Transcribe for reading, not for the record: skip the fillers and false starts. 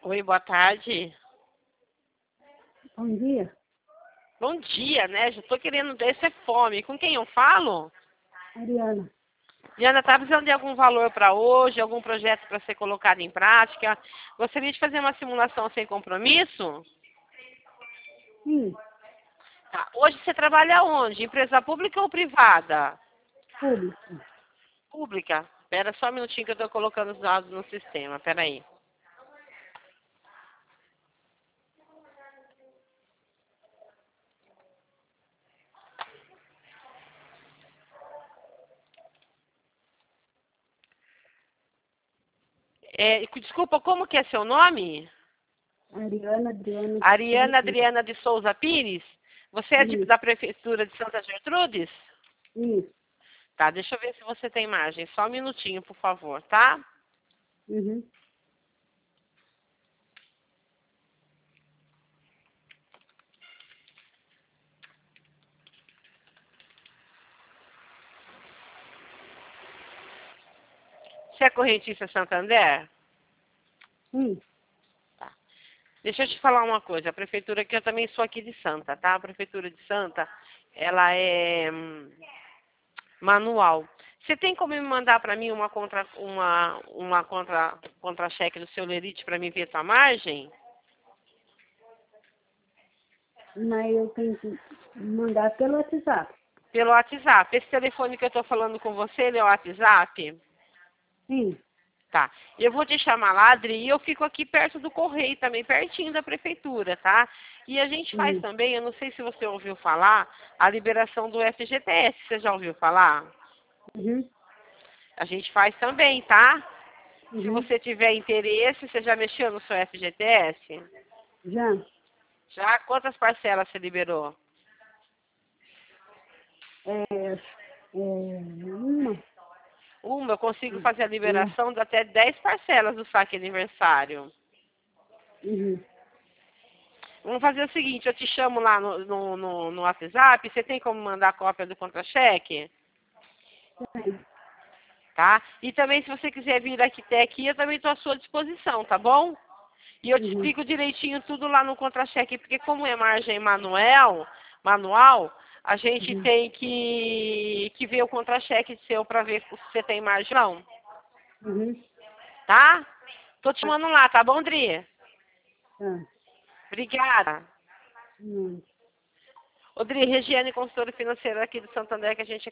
Oi, boa tarde. Bom dia, Bom dia, né? Já tô querendo descer fome. Com quem eu falo? Ariana. Diana, tá precisando de algum valor para hoje, algum projeto para ser colocado em prática? Gostaria de fazer uma simulação sem compromisso? Sim, Tá. Hoje você trabalha onde? Empresa pública ou privada? público. Pública. Espera só um minutinho que eu tô colocando os dados no sistema. Espera aí. Desculpa, como que é seu nome? Ariana Ariana Filipina. Adriana de Souza Pires? Você é Isso, da Prefeitura de Santa Gertrudes? isso. Tá, deixa eu ver se você tem margem. Só um minutinho, por favor, tá? Uhum. Você é correntista Santander? Sim, Tá. Deixa eu te falar uma coisa. A prefeitura, que eu também sou aqui de Santa, tá? A prefeitura de Santa, ela é manual. Você tem como me mandar para mim uma contra-cheque do seu lerite para mim ver sua margem? mas eu tenho que mandar pelo WhatsApp. Pelo WhatsApp. Esse telefone que eu estou falando com você, ele é o WhatsApp? Sim, Tá. Eu vou te chamar lá, Adri, e eu fico aqui perto do correio também, pertinho da prefeitura, tá? E a gente faz uhum. também, eu não sei se você ouviu falar, a liberação do FGTS. Você já ouviu falar? Uhum. A gente faz também, tá? Se Uhum. você tiver interesse, você já mexeu no seu FGTS? Já, Já? Quantas parcelas você liberou? uma. Uma, eu consigo fazer a Uhum. liberação de até 10 parcelas do saque aniversário. Uhum. Vamos fazer o seguinte, eu te chamo lá no WhatsApp, você tem como mandar cópia do contra-cheque? Tem. Tá? E também, se você quiser vir aqui até aqui, eu também estou à sua disposição, tá bom? E eu te Uhum. explico direitinho tudo lá no contra-cheque, porque como é margem manual, a gente Uhum. tem que ver o contra-cheque seu para ver se você tem margem ou não, Uhum. tá? Tô te chamando lá, tá bom, Dri? Tá. Obrigada. Uhum. Ô, Dri, Regiane, consultora financeira aqui do Santander, que a gente